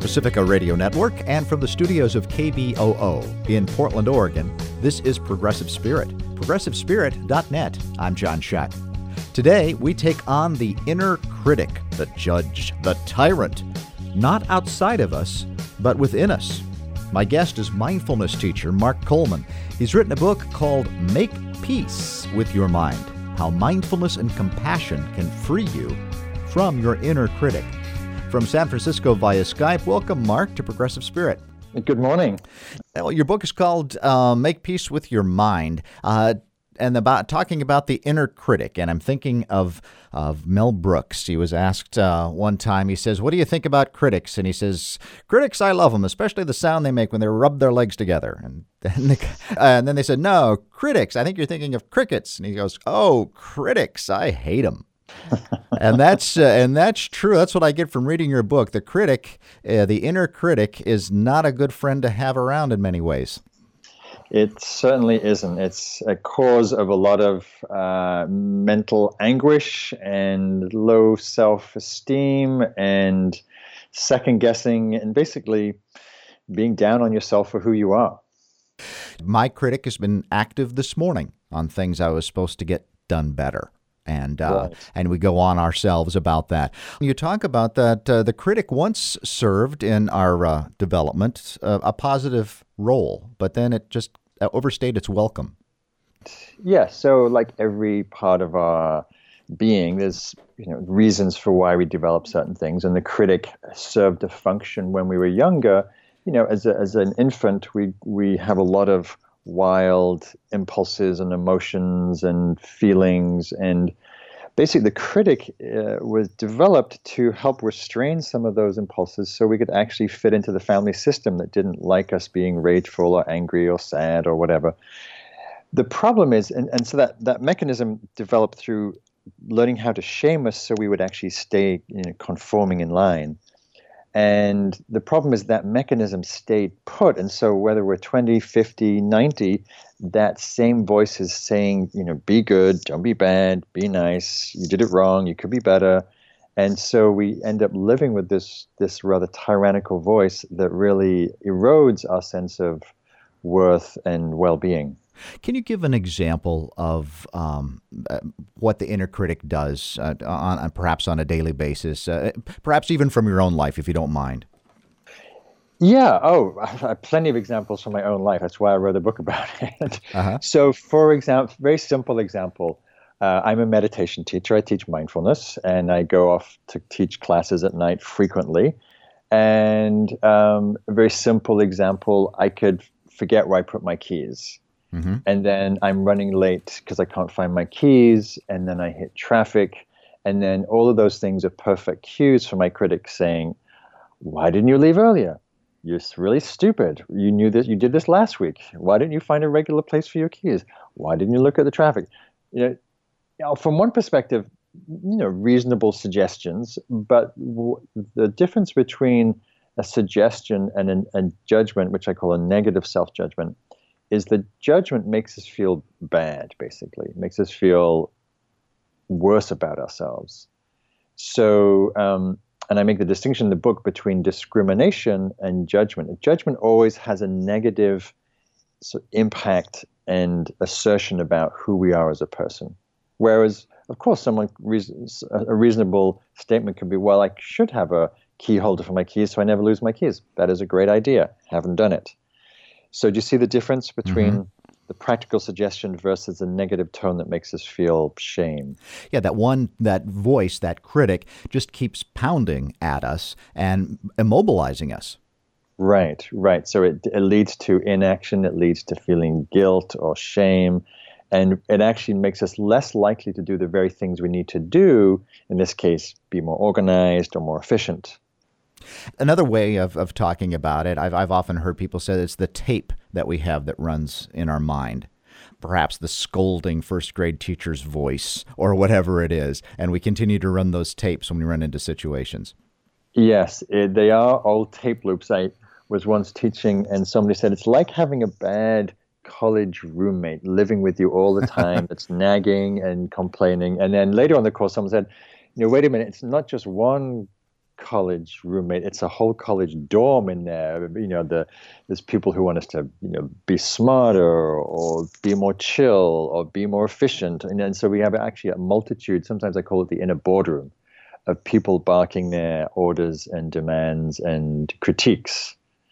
Pacifica Radio Network and from the studios of KBOO in Portland, Oregon, this is Progressive Spirit. ProgressiveSpirit.net. I'm John Schack. Today, we take on the inner critic, the judge, the tyrant, not outside of us, but within us. My guest is mindfulness teacher Mark Coleman. He's written a book called Make Peace with Your Mind, How Mindfulness and Compassion Can Free You from Your Inner Critic. From San Francisco via Skype, welcome, Mark, to Progressive Spirit. Good morning. Well, your book is called Make Peace with Your Mind, and talking about the inner critic. And I'm thinking of Mel Brooks. He was asked one time, he says, "What do you think about critics?" And he says, "Critics, I love them, especially the sound they make when they rub their legs together." And then they said, "No, critics, I think you're thinking of crickets." And he goes, "Oh, critics, I hate them." and that's true. That's what I get from reading your book. The critic, the inner critic, is not a good friend to have around in many ways. It certainly isn't. It's a cause of a lot of mental anguish and low self-esteem and second-guessing and basically being down on yourself for who you are. My critic has been active this morning on things I was supposed to get done better. And Right. and we go on ourselves about that. You talk about that the critic once served in our development a positive role, but then it just overstayed its welcome. Yeah, so like every part of our being, there's reasons for why we develop certain things, and the critic served a function when we were younger. As an infant, we have a lot of wild impulses and emotions and feelings, and basically the critic was developed to help restrain some of those impulses so we could actually fit into the family system that didn't like us being rageful or angry or sad or whatever. The problem is, and so that mechanism developed through learning how to shame us so we would actually stay conforming in line. And the problem is that mechanism stayed put. And so whether we're 20, 50, 90, that same voice is saying, be good, don't be bad, be nice, you did it wrong, you could be better. And so we end up living with this rather tyrannical voice that really erodes our sense of worth and well-being. Can you give an example of what the inner critic does, perhaps on a daily basis, perhaps even from your own life, if you don't mind? Yeah. Oh, I have plenty of examples from my own life. That's why I wrote a book about it. Uh-huh. So, for example, very simple example, I'm a meditation teacher. I teach mindfulness, and I go off to teach classes at night frequently. And a very simple example, I could forget where I put my keys. Mm-hmm. And then I'm running late because I can't find my keys, and then I hit traffic. And then all of those things are perfect cues for my critic saying, "Why didn't you leave earlier? You're really stupid. You knew this. You did this last week. Why didn't you find a regular place for your keys? Why didn't you look at the traffic?" From one perspective, reasonable suggestions, but the difference between a suggestion and a judgment, which I call a negative self-judgment, is the judgment makes us feel bad, basically. It makes us feel worse about ourselves. So, and I make the distinction in the book between discrimination and judgment. Judgment always has a negative impact and assertion about who we are as a person. Whereas, of course, a reasonable statement could be, well, I should have a key holder for my keys so I never lose my keys. That is a great idea. Haven't done it. So do you see the difference between the practical suggestion versus a negative tone that makes us feel shame? Yeah, that voice, that critic, just keeps pounding at us and immobilizing us. Right. So it leads to inaction. It leads to feeling guilt or shame. And it actually makes us less likely to do the very things we need to do, in this case, be more organized or more efficient. Another way of talking about it, I've often heard people say it's the tape that we have that runs in our mind. Perhaps the scolding first grade teacher's voice or whatever it is. And we continue to run those tapes when we run into situations. Yes, they are old tape loops. I was once teaching and somebody said it's like having a bad college roommate living with you all the time that's nagging and complaining. And then later on in the course, someone said, wait a minute, it's not just one college roommate. It's a whole college dorm in there. There's people who want us to, be smarter or be more chill or be more efficient. And so we have actually a multitude, sometimes I call it the inner boardroom, of people barking their orders and demands and critiques,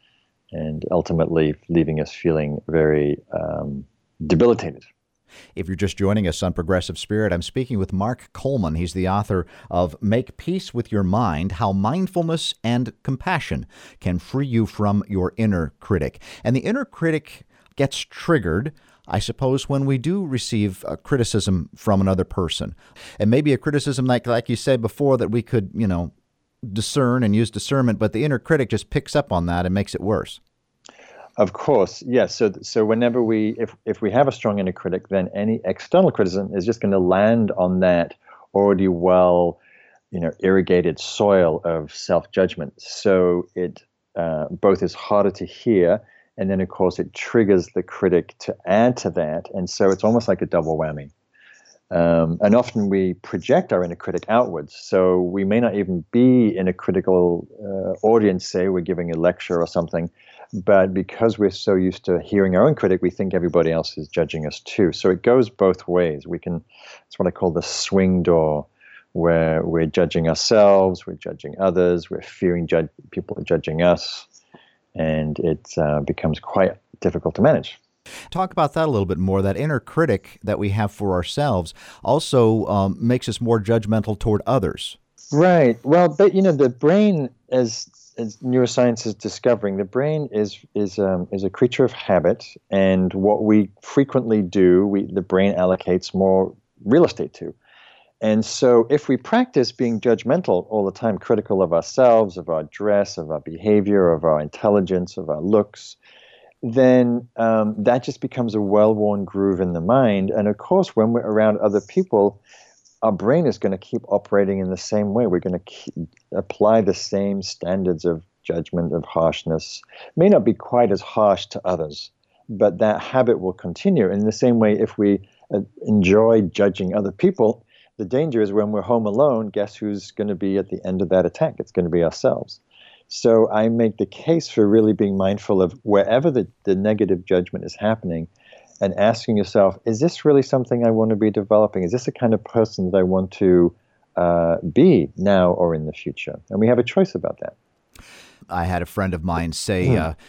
and ultimately leaving us feeling very debilitated. If you're just joining us on Progressive Spirit, I'm speaking with Mark Coleman. He's the author of Make Peace with Your Mind, How Mindfulness and Compassion Can Free You from Your Inner Critic. And the inner critic gets triggered, I suppose, when we do receive a criticism from another person. And maybe a criticism like you said before that we could, discern and use discernment, but the inner critic just picks up on that and makes it worse. Of course, yes. So whenever if we have a strong inner critic, then any external criticism is just going to land on that already well, irrigated soil of self-judgment. So it both is harder to hear, and then of course it triggers the critic to add to that, and so it's almost like a double whammy. And often we project our inner critic outwards. So we may not even be in a critical audience, say we're giving a lecture or something, but because we're so used to hearing our own critic, we think everybody else is judging us too. So it goes both ways. It's what I call the swing door, where we're judging ourselves, we're judging others, we're fearing people are judging us, and it becomes quite difficult to manage. Talk about that a little bit more. That inner critic that we have for ourselves also makes us more judgmental toward others. Right. Well, but the brain, as neuroscience is discovering, the brain is a creature of habit, and what we frequently do, the brain allocates more real estate to. And so if we practice being judgmental all the time, critical of ourselves, of our dress, of our behavior, of our intelligence, of our looks, then that just becomes a well-worn groove in the mind. And of course, when we're around other people, our brain is going to keep operating in the same way. We're going to apply the same standards of judgment, of harshness. It may not be quite as harsh to others, but that habit will continue. In the same way, if we enjoy judging other people, the danger is when we're home alone, guess who's going to be at the end of that attack? It's going to be ourselves. So I make the case for really being mindful of wherever the negative judgment is happening, and asking yourself, is this really something I want to be developing? Is this the kind of person that I want to be now or in the future? And we have a choice about that. I had a friend of mine say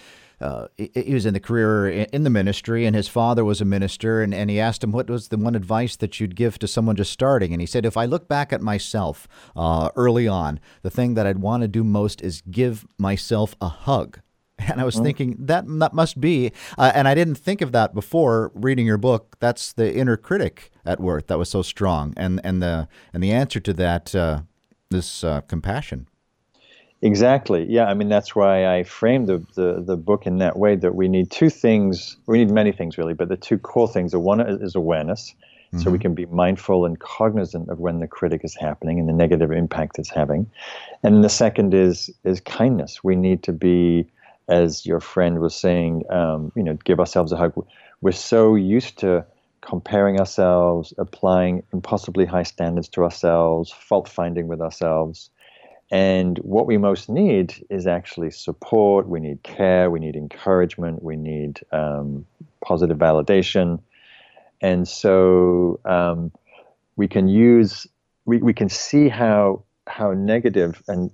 he was in the career in the ministry, and his father was a minister, and he asked him, what was the one advice that you'd give to someone just starting? And he said, if I look back at myself early on, the thing that I'd want to do most is give myself a hug. And I was thinking that must be, and I didn't think of that before reading your book. That's the inner critic at work that was so strong, and the answer to that is compassion. Exactly. Yeah. I mean, that's why I framed the book in that way, that we need two things. We need many things, really, but the two core things are, one is awareness. Mm-hmm. So we can be mindful and cognizant of when the critic is happening and the negative impact it's having. And the second is kindness. We need to be, as your friend was saying, give ourselves a hug. We're so used to comparing ourselves, applying impossibly high standards to ourselves, fault-finding with ourselves. And what we most need is actually support. We need care. We need encouragement. We need positive validation. And so we can we can see how negative and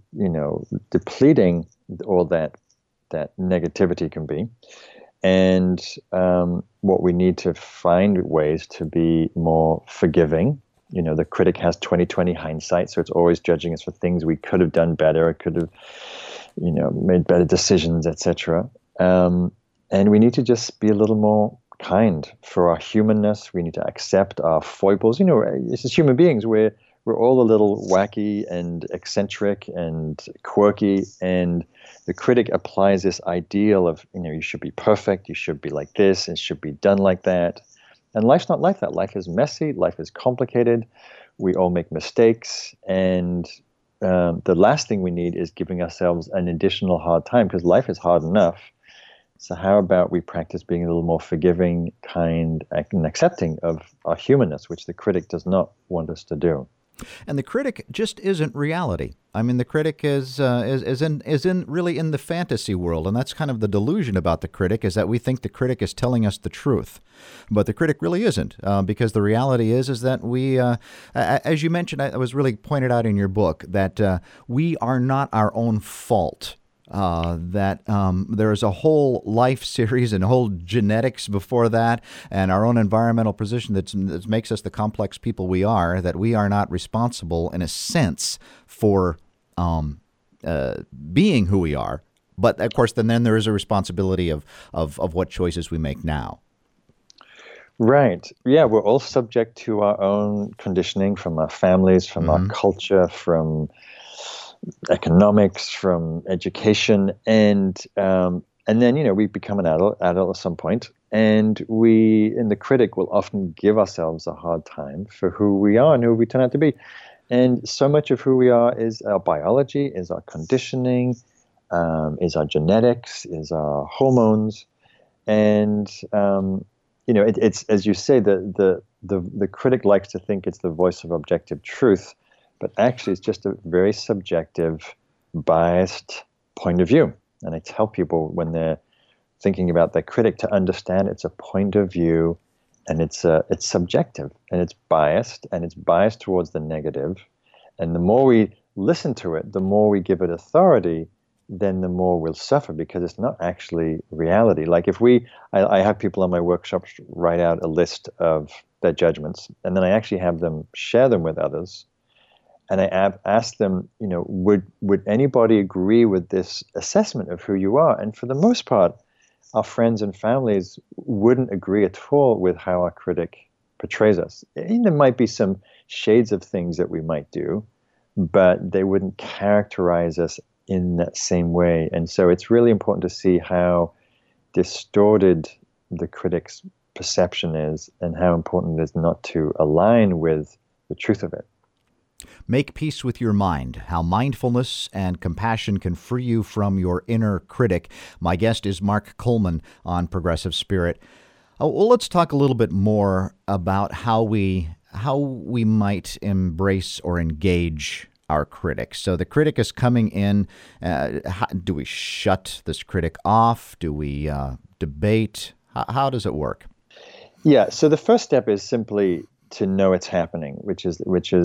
depleting all that negativity can be. And what we need to find ways to be more forgiving. The critic has 20/20 hindsight, so it's always judging us for things we could have done better, or could have, made better decisions, etc. And we need to just be a little more kind for our humanness. We need to accept our foibles. As human beings, we're all a little wacky and eccentric and quirky, and the critic applies this ideal of, you should be perfect, you should be like this, it should be done like that. And life's not like that. Life is messy. Life is complicated. We all make mistakes. And the last thing we need is giving ourselves an additional hard time, because life is hard enough. So how about we practice being a little more forgiving, kind, and accepting of our humanness, which the critic does not want us to do. And the critic just isn't reality. I mean, the critic is really in the fantasy world, and that's kind of the delusion about the critic, is that we think the critic is telling us the truth, but the critic really isn't, because the reality is that we, as you mentioned, it was really pointed out in your book that we are not our own fault. That there is a whole life series and a whole genetics before that, and our own environmental position that makes us the complex people we are, that we are not responsible in a sense for being who we are. But of course, then there is a responsibility of what choices we make now. Right. Yeah, we're all subject to our own conditioning from our families, from our culture, from economics, from education, and then we become an adult at some point, and the critic will often give ourselves a hard time for who we are and who we turn out to be. And so much of who we are is our biology, is our conditioning, is our genetics, is our hormones, and it's, as you say, the critic likes to think it's the voice of objective truth. But actually, it's just a very subjective, biased point of view. And I tell people when they're thinking about their critic to understand it's a point of view, and it's subjective, and it's biased towards the negative. And the more we listen to it, the more we give it authority, then the more we'll suffer, because it's not actually reality. Like if I have people on my workshops write out a list of their judgments, and then I actually have them share them with others. And I asked them, would anybody agree with this assessment of who you are? And for the most part, our friends and families wouldn't agree at all with how our critic portrays us. And there might be some shades of things that we might do, but they wouldn't characterize us in that same way. And so it's really important to see how distorted the critic's perception is, and how important it is not to align with the truth of it. Make peace with your mind, how mindfulness and compassion can free you from your inner critic. My guest is Mark Coleman on Progressive Spirit. Well, let's talk a little bit more about how we might embrace or engage our critic. So the critic is coming in. Do we shut this critic off? Do we debate? How does it work? Yeah. So the first step is simply to know it's happening, which is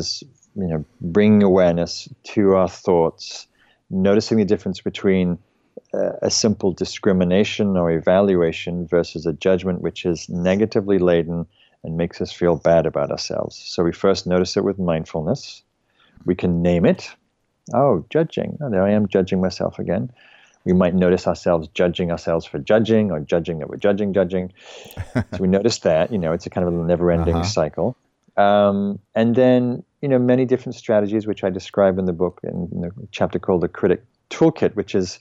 bringing awareness to our thoughts, noticing the difference between a simple discrimination or evaluation versus a judgment which is negatively laden and makes us feel bad about ourselves. So we first notice it with mindfulness. We can name it. Oh, judging. Oh, there I am judging myself again. We might notice ourselves judging ourselves for judging, or judging that we're judging. So we notice that, it's a kind of a never-ending cycle. And then, many different strategies, which I describe in the book in the chapter called The Critic Toolkit, which is,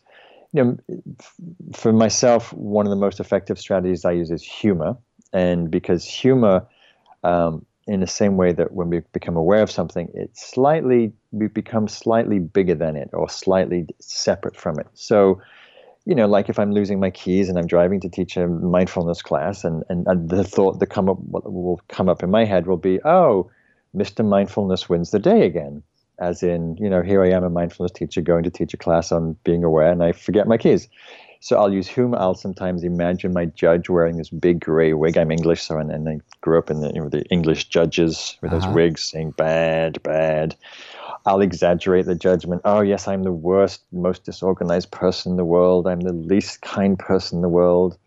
for myself, one of the most effective strategies I use is humor. And because humor, in the same way that when we become aware of something, we become slightly bigger than it, or slightly separate from it. So, like if I'm losing my keys and I'm driving to teach a mindfulness class, and the thought that will come up in my head will be, oh, Mr. Mindfulness wins the day again. As in, here I am, a mindfulness teacher going to teach a class on being aware, and I forget my keys. So I'll use humor. I'll sometimes imagine my judge wearing this big gray wig. I'm English, so and I grew up in the English judges with those wigs saying bad, bad. I'll exaggerate the judgment. Oh, yes, I'm the worst, most disorganized person in the world. I'm the least kind person in the world.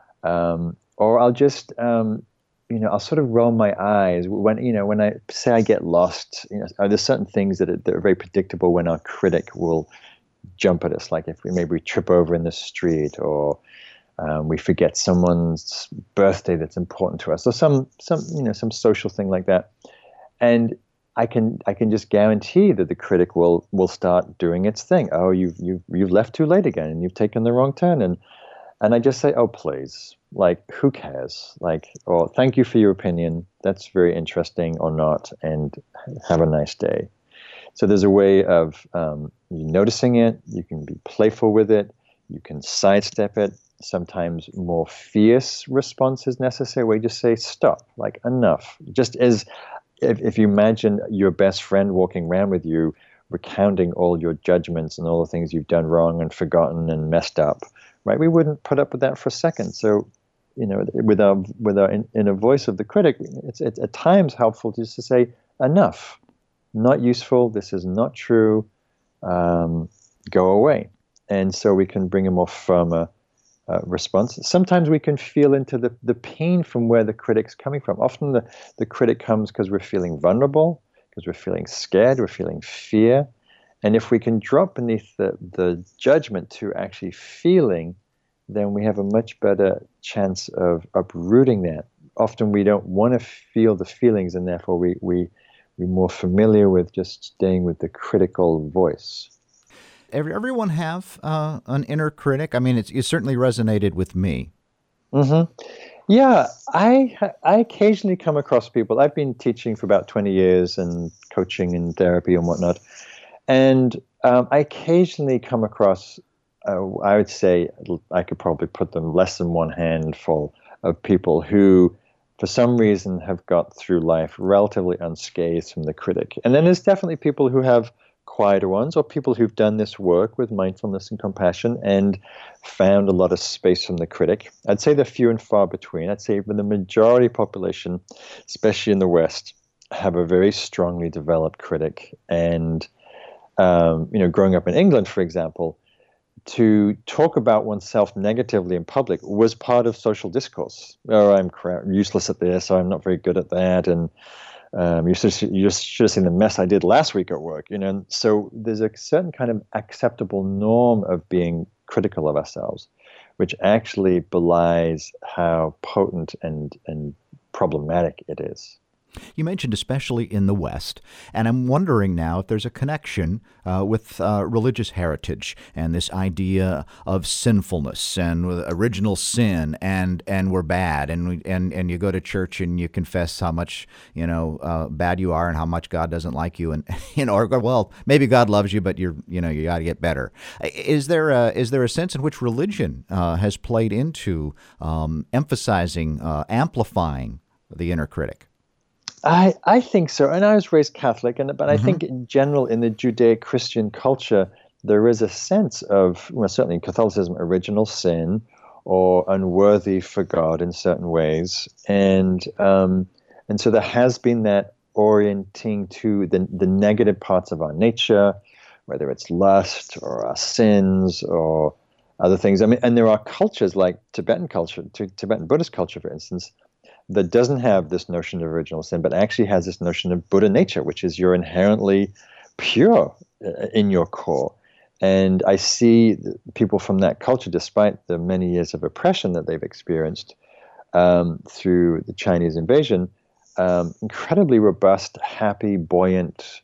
Or I'll just, I'll sort of roll my eyes when I say I get lost. There's certain things that are very predictable when our critic will jump at us, like if we trip over in the street, or we forget someone's birthday that's important to us, or some social thing like that. And I can just guarantee that the critic will start doing its thing. Oh, you've left too late again, and you've taken the wrong turn, and I just say, oh, please, like, who cares? Like, or thank you for your opinion. That's very interesting, or not, and have a nice day. So there's a way of noticing it. You can be playful with it. You can sidestep it. Sometimes more fierce response is necessary, where you just say, stop, like, enough. Just as if you imagine your best friend walking around with you, recounting all your judgments and all the things you've done wrong and forgotten and messed up, right? We wouldn't put up with that for a second. So, with our inner voice of the critic, it's at times helpful just to say, enough, not useful. This is not true. Go away. And so we can bring a more firmer response. Sometimes we can feel into the pain from where the critic's coming from. Often the critic comes because we're feeling vulnerable, because we're feeling scared, we're feeling fear. And if we can drop beneath the judgment to actually feeling, then we have a much better chance of uprooting that. Often we don't want to feel the feelings, and therefore we're more familiar with just staying with the critical voice. Everyone have an inner critic? I mean, it certainly resonated with me. Mm-hmm. Yeah, I occasionally come across people. I've been teaching for about 20 years and coaching and therapy and whatnot. And I occasionally come across, I would say I could probably put them less than one handful of people who, for some reason, have got through life relatively unscathed from the critic. And then there's definitely people who have quieter ones, or people who've done this work with mindfulness and compassion and found a lot of space from the critic. I'd say they're few and far between. I'd say the majority population, especially in the West, have a very strongly developed critic. And growing up in England, for example, to talk about oneself negatively in public was part of social discourse. Oh, I'm useless at this, or I'm not very good at that, and you should have seen the mess I did last week at work. So there's a certain kind of acceptable norm of being critical of ourselves, which actually belies how potent and problematic it is. You mentioned especially in the West, and I'm wondering now if there's a connection with religious heritage and this idea of sinfulness and original sin, and we're bad, and you go to church and you confess how much bad you are and how much God doesn't like you, and or well, maybe God loves you, but you got to get better. Is there a sense in which religion has played into emphasizing, amplifying the inner critic? I think so. And I was raised Catholic, but I think in general in the Judeo-Christian culture, there is a sense of, certainly in Catholicism, original sin or unworthy for God in certain ways. And so there has been that orienting to the negative parts of our nature, whether it's lust or our sins or other things. I mean, and there are cultures like Tibetan culture, Tibetan Buddhist culture, for instance, that doesn't have this notion of original sin, but actually has this notion of Buddha nature, which is you're inherently pure in your core. And I see people from that culture, despite the many years of oppression that they've experienced through the Chinese invasion, incredibly robust, happy, buoyant,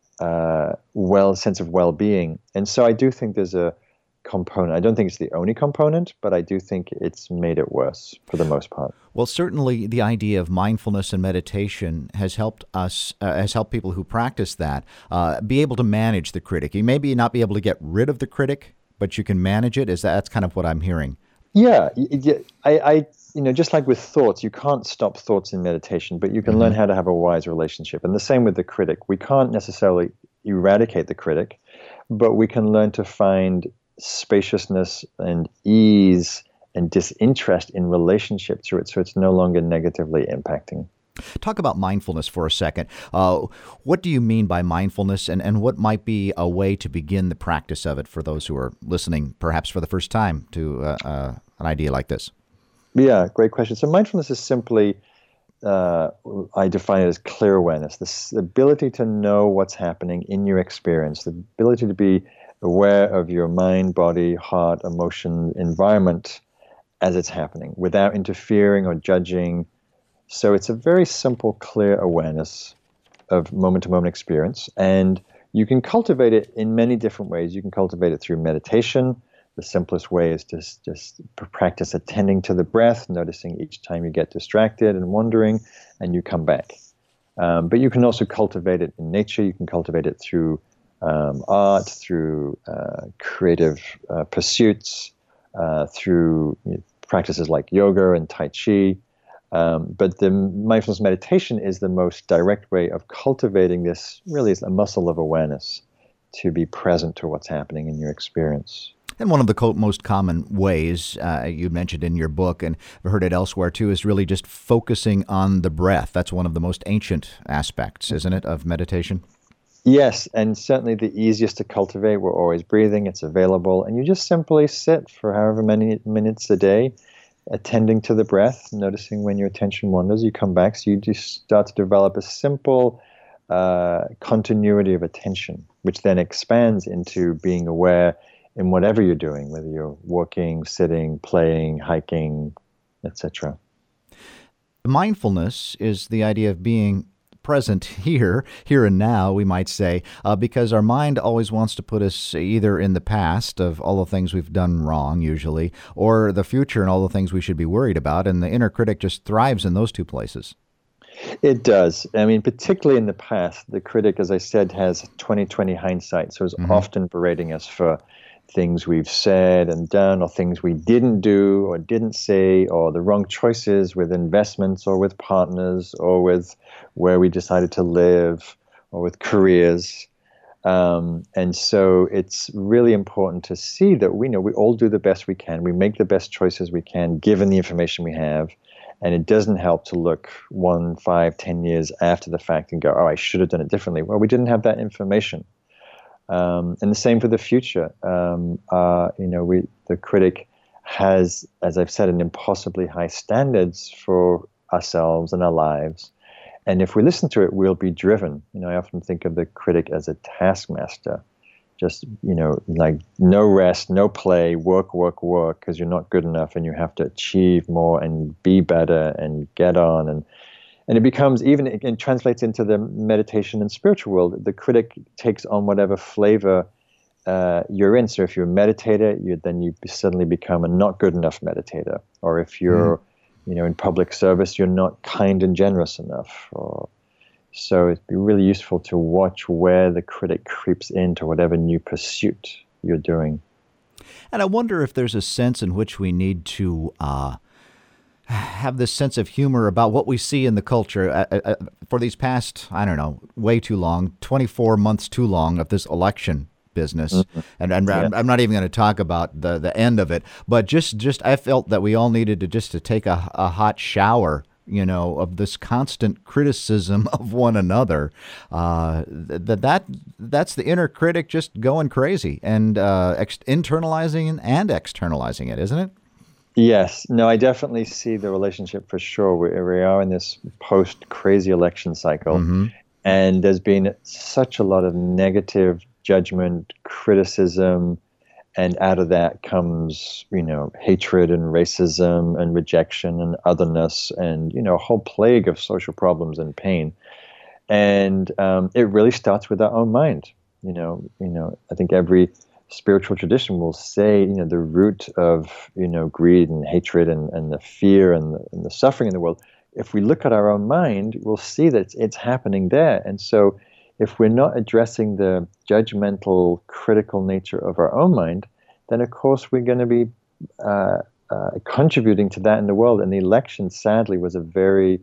sense of well-being. And so I do think there's a component. I don't think it's the only component, but I do think it's made it worse for the most part. Well, certainly the idea of mindfulness and meditation has helped people who practice that be able to manage the critic. You maybe not be able to get rid of the critic, but you can manage it. That's kind of what I'm hearing. Yeah, I just like with thoughts, you can't stop thoughts in meditation, but you can learn how to have a wise relationship. And the same with the critic. We can't necessarily eradicate the critic, but we can learn to find spaciousness and ease and disinterest in relationship through it, so it's no longer negatively impacting. Talk about mindfulness for a second. What do you mean by mindfulness, and what might be a way to begin the practice of it for those who are listening, perhaps for the first time, to an idea like this? Yeah, great question. So mindfulness is simply, I define it as clear awareness, the ability to know what's happening in your experience, the ability to be aware of your mind, body, heart, emotion, environment as it's happening without interfering or judging. So it's a very simple, clear awareness of moment-to-moment experience. And you can cultivate it in many different ways. You can cultivate it through meditation. The simplest way is to just practice attending to the breath, noticing each time you get distracted and wandering, and you come back. But you can also cultivate it in nature. You can cultivate it through art, through creative pursuits, through practices like yoga and Tai Chi. But the mindfulness meditation is the most direct way of cultivating this, really is a muscle of awareness to be present to what's happening in your experience. And one of the most common ways you mentioned in your book, and I've heard it elsewhere too, is really just focusing on the breath. That's one of the most ancient aspects, isn't it, of meditation? Yes, and certainly the easiest to cultivate. We're always breathing, it's available, and you just simply sit for however many minutes a day, attending to the breath, noticing when your attention wanders, you come back. So you just start to develop a simple continuity of attention, which then expands into being aware in whatever you're doing, whether you're walking, sitting, playing, hiking, etc. Mindfulness is the idea of being present here and now, we might say, because our mind always wants to put us either in the past of all the things we've done wrong, usually, or the future and all the things we should be worried about. And the inner critic just thrives in those two places. It does. I mean, particularly in the past, the critic, as I said, has 20/20 hindsight, so is often berating us for things we've said and done, or things we didn't do or didn't say, or the wrong choices with investments or with partners or with where we decided to live or with careers. And so it's really important to see that we all do the best we can. We make the best choices we can given the information we have. And it doesn't help to look 1, 5, 10 years after the fact and go, oh, I should have done it differently. Well, we didn't have that information. And the same for the future. The critic has, as I've said, an impossibly high standards for ourselves and our lives. And if we listen to it, we'll be driven. I often think of the critic as a taskmaster. Just, like no rest, no play, work, because you're not good enough and you have to achieve more and be better and get on. And it becomes, even it translates into the meditation and spiritual world. The critic takes on whatever flavor you're in. So if you're a meditator, then you suddenly become a not good enough meditator. Or if you're, in public service, you're not kind and generous enough. So it'd be really useful to watch where the critic creeps into whatever new pursuit you're doing. And I wonder if there's a sense in which we need to have this sense of humor about what we see in the culture for these past, way too long, 24 months too long of this election business. Mm-hmm. And I'm not even going to talk about the end of it, but just I felt that we all needed to take a hot shower, of this constant criticism of one another. That's the inner critic just going crazy and internalizing and externalizing it, isn't it? Yes. No, I definitely see the relationship for sure. We are in this post-crazy election cycle, and there's been such a lot of negative judgment, criticism, and out of that comes, hatred and racism and rejection and otherness and, a whole plague of social problems and pain. And it really starts with our own mind. I think every spiritual tradition will say, the root of, greed and hatred and the fear and the suffering in the world. If we look at our own mind, we'll see that it's happening there. And so if we're not addressing the judgmental, critical nature of our own mind, then of course we're going to be contributing to that in the world. And the election, sadly, was a very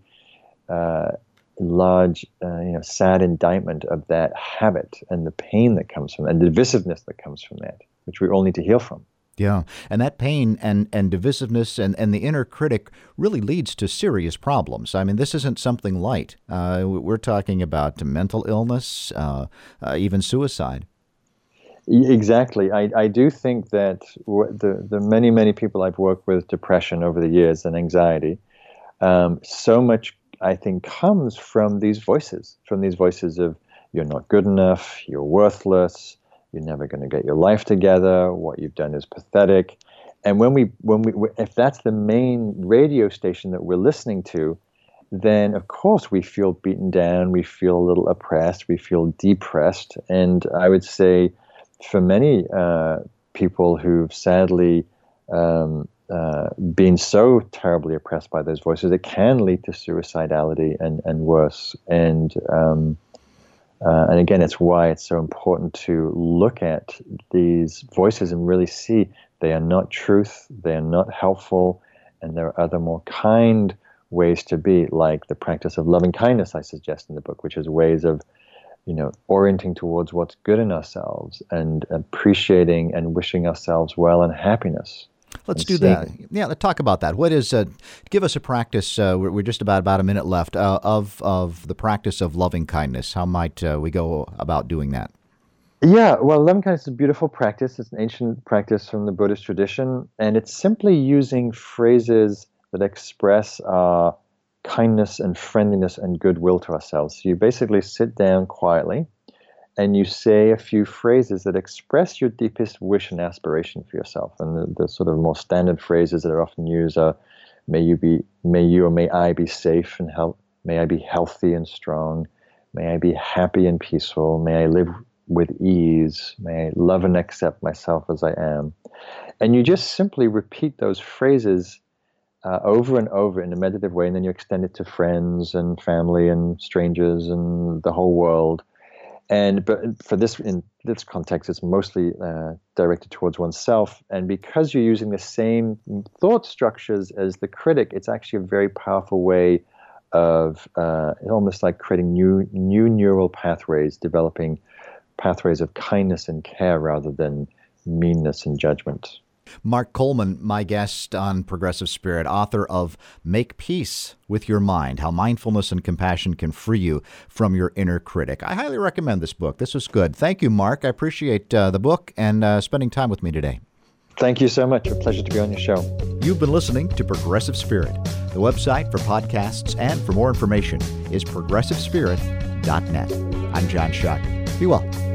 large, sad indictment of that habit and the pain that comes from it, and the divisiveness that comes from that, which we all need to heal from. Yeah, and that pain and divisiveness and the inner critic really leads to serious problems. I mean, this isn't something light. We're talking about mental illness, even suicide. Exactly. I do think that the many people I've worked with depression over the years and anxiety, so much I think comes from these voices of you're not good enough, you're worthless, you're never going to get your life together, what you've done is pathetic. And when we if that's the main radio station that we're listening to, then of course we feel beaten down, we feel a little oppressed, we feel depressed. And I would say for many people who've sadly been so terribly oppressed by those voices, it can lead to suicidality and worse. And again, it's why it's so important to look at these voices and really see they are not truth, they are not helpful, and there are other more kind ways to be, like the practice of loving kindness I suggest in the book, which is ways of, orienting towards what's good in ourselves and appreciating and wishing ourselves well and happiness. Let's do that. Yeah, let's talk about that. What is, give us a practice, we're just about a minute left, of the practice of loving kindness. How might we go about doing that? Yeah, well, loving kindness is a beautiful practice. It's an ancient practice from the Buddhist tradition, and it's simply using phrases that express kindness and friendliness and goodwill to ourselves. So you basically sit down quietly and you say a few phrases that express your deepest wish and aspiration for yourself. And the sort of more standard phrases that are often used are, may you or may I be safe and may I be healthy and strong, may I be happy and peaceful, may I live with ease, may I love and accept myself as I am. And you just simply repeat those phrases over and over in a meditative way, and then you extend it to friends and family and strangers and the whole world. But for this, in this context, it's mostly directed towards oneself. And because you're using the same thought structures as the critic, it's actually a very powerful way of almost like creating new neural pathways, developing pathways of kindness and care rather than meanness and judgment. Mark Coleman, my guest on Progressive Spirit, author of Make Peace with Your Mind, How Mindfulness and Compassion Can Free You from Your Inner Critic. I highly recommend this book. This was good. Thank you, Mark. I appreciate the book and spending time with me today. Thank you so much. A pleasure to be on your show. You've been listening to Progressive Spirit. The website for podcasts and for more information is progressivespirit.net. I'm John Shuck. Be well.